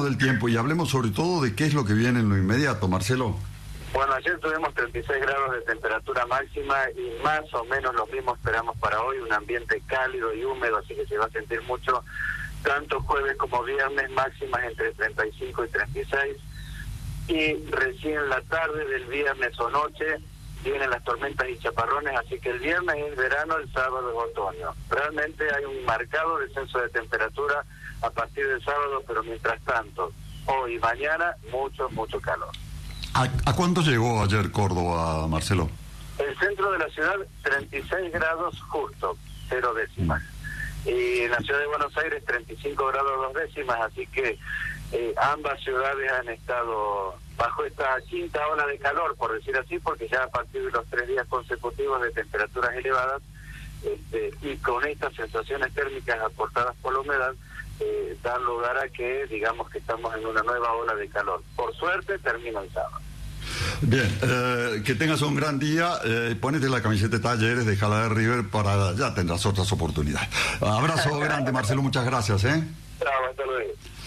del tiempo y hablemos sobre todo de qué es lo que viene en lo inmediato, Marcelo. Bueno, ayer tuvimos 36 grados de temperatura máxima y más o menos lo mismo esperamos para hoy, un ambiente cálido y húmedo, así que se va a sentir mucho, tanto jueves como viernes, máximas entre 35 y 36. Y recién la tarde del viernes o noche vienen las tormentas y chaparrones, así que el viernes es verano, el sábado es otoño. Realmente hay un marcado descenso de temperatura a partir del sábado, pero mientras tanto, hoy y mañana, mucho calor. ¿A cuánto llegó ayer Córdoba, Marcelo? El centro de la ciudad, 36 grados justo, 0 décimas. Y en la ciudad de Buenos Aires, 35 grados 2 décimas, así que ambas ciudades han estado bajo esta quinta ola de calor, por decir así, porque ya a partir de los 3 días consecutivos de temperaturas elevadas, y con estas sensaciones térmicas aportadas por la humedad, dan lugar a que digamos que estamos en una nueva ola de calor. Por suerte termina el sábado. Bien, que tengas un gran día, ponete la camiseta de Talleres, déjala de River, ya tendrás otras oportunidades. Abrazo grande, Marcelo, muchas gracias. Chao, hasta luego.